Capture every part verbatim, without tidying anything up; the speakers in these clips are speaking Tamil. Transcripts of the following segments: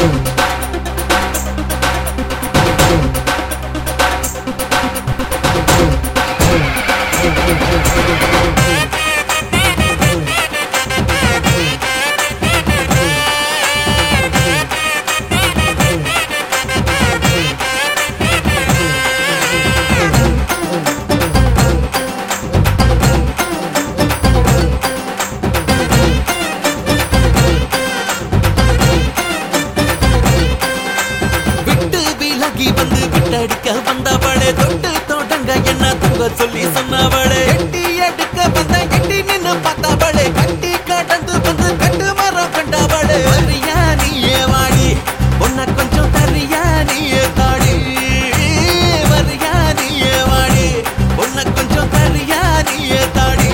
வந்து விட்டடிக்க வந்தவளே தொட்டு தோட்டங்க என்ன தூங்க சொல்லி சொன்னவளே எட்டி எடுக்க வந்த எட்டி நின்னு பார்த்தவளே கட்டி கடந்து வந்து கட்டு மரம் கண்டவளே வரியா நீயே வாடி உன்னை கொஞ்சம் தரியா நீயே தாடி வரியா நீயே வாடி உன்னை கொஞ்சம் தரியா நீயே தாடி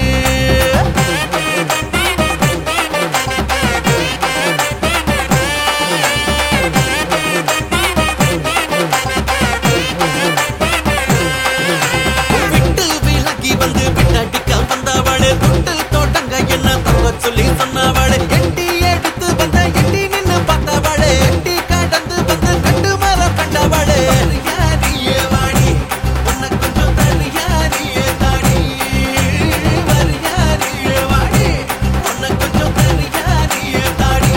தொட்டு தோட்டங்க என்ன தங்க சொல்லி சொன்னவளே எட்டி எடுத்து வந்த எட்டி நின்னு பார்த்தவளே எட்டி கடந்து வந்து கட்டு மரம் கண்டவளே வரியா நீயே வாடி உன்னை கொஞ்சம் தரியா நீயே தாடி வரியா நீயே வாடி உன்னை கொஞ்சம் தரியா நீயே தாடி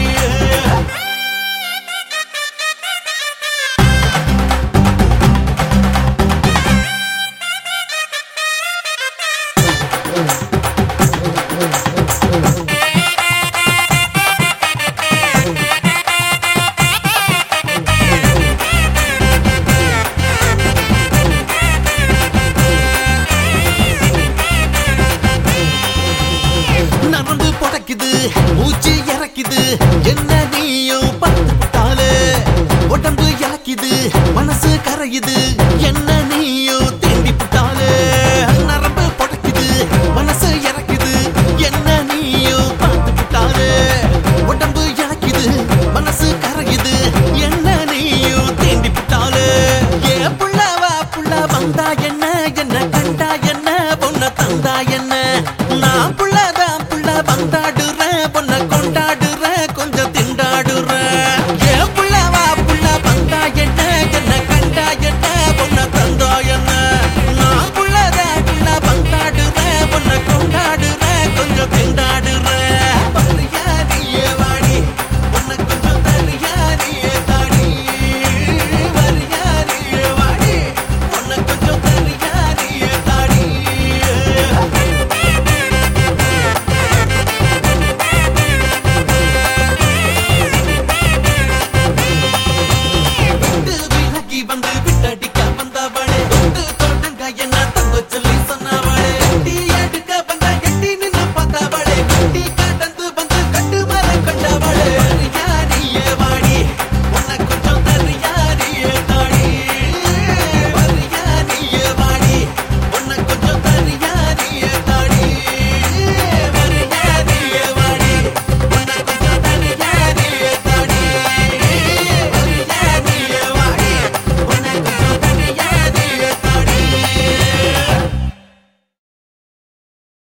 நரம்பு புடைக்குது மூச்சு இறக்குது என்ன நீயும் பார்த்துட்டாலே உடம்பு இறக்குது மனசு கரையுது என்ன